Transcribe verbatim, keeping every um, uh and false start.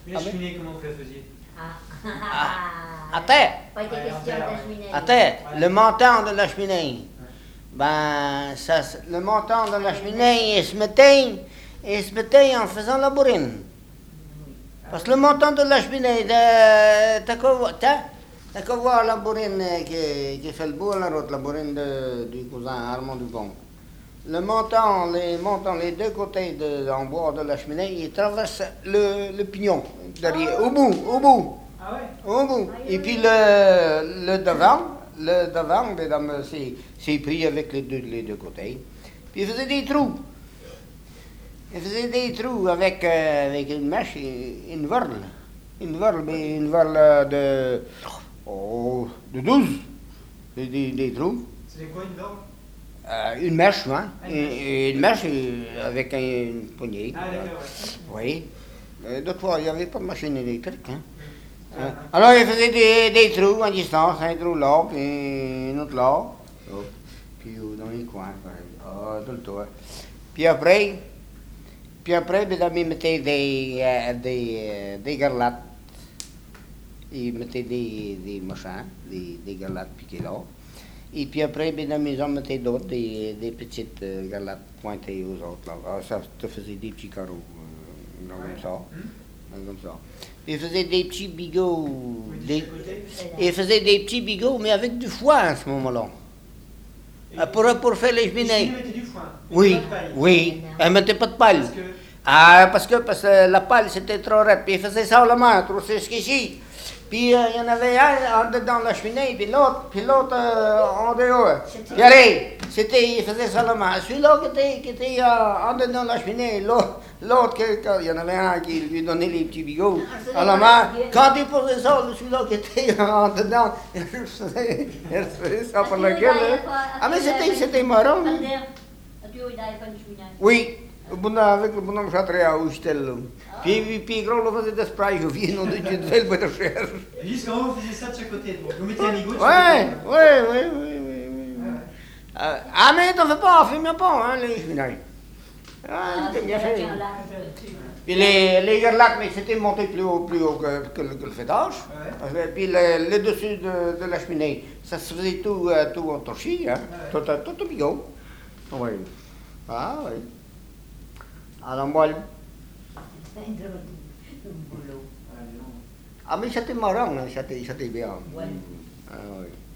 Mais la cheminée, comment vous la faisiez? À, à terre. Pas été question de la cheminée. À terre. Le montant de la cheminée. Ben, ça, le montant de la cheminée, il se mettait, il se mettait en faisant la bourrine. Parce que le montant de la cheminée, t'as qu'à voir la bourrine qui, qui fait le bout à la route, la bourrine de, du cousin Armand Dupont. Le montant, les montants, les deux côtés de, en bois de la cheminée, ils traversent le, le pignon, derrière, au bout, au bout. Ah ouais? Au bout. Et puis le, le devant, le devant, mesdames, c'est, c'est pris avec les deux, les deux côtés. Puis il faisait des trous. Il faisait des trous avec, euh, avec une mèche et une verle. Une verle, mais une verle de, oh, de douze. Des, des, des trous. C'était quoi une verle? Euh, une mèche, hein? Ah, une, une mèche euh, avec un, une poignée. Ah d'accord, ouais. Oui. Euh, D'autres fois, il n'y avait pas de machine électrique. Hein? Euh, alors, il faisait des, des trous en distance, un trou là, puis un autre là. Oh. Puis oh, dans les coins, oh, tout le tour. Puis après, puis après, mesdames, ils mettaient des, euh, des, euh, des garlattes. Ils mettaient des, des machins, des, des garlattes piquées là. Et puis après, mesdames, ils en mettaient d'autres, des, des petites euh, garlattes pointées aux autres. Là. Alors, ça te faisait des petits carreaux, euh, là, comme ça. Mmh. Comme ça. Ils faisaient des petits bigots. Oui, Des, ils faisaient des petits bigots, mais avec du foin à ce moment-là. Pour, pour faire les cheminées. Ils mettaient du foin. Oui, Pas de paille. oui. Ils ne mettaient pas de paille. Parce que... Ah, parce que, parce que la paille, c'était trop raide. Puis ils faisaient ça à la main, trop jusqu'ici. Puis euh, il y en avait un en dedans de la cheminée, puis l'autre, puis l'autre euh, en dehors. Puis allez, c'était, il faisait ça à la main. Celui-là qui était, qui était euh, en dedans de la cheminée, l'autre, l'autre que- que- il y en avait un qui lui donnait les petits bigots à la main. Quand il posait ça, celui-là qui était en dedans, il faisait, il faisait ça par la gueule. Ah mais c'était, c'était marrant. hein. Oui, avec le bonhomme châtré à Oustel. Puis, puis gros, on faisait des sprays, je viens, on dit de faire de recherche. Et juste comment vous faisiez ça de chaque côté? Donc, vous mettez un bigot de Ouais, chaque côté. ouais, ouais, ouais, ouais, ouais. Euh, ah, mais t'en fais pas, fais-moi pas, hein, les cheminades. Ah, c'était bien fait. Puis les, les garlacs, mais c'était monté plus haut, plus haut que, que, le, que le fêtage. Ouais. Et puis le, le dessus de, de la cheminée, ça se faisait tout, euh, tout en torchis, hein, Ouais. tout, tout, tout au bigot. Oui. Ah, oui. Alors moi, le- ah, mais c'était marrant, hein, c'était, c'était bien. Ouais. Ah, oui.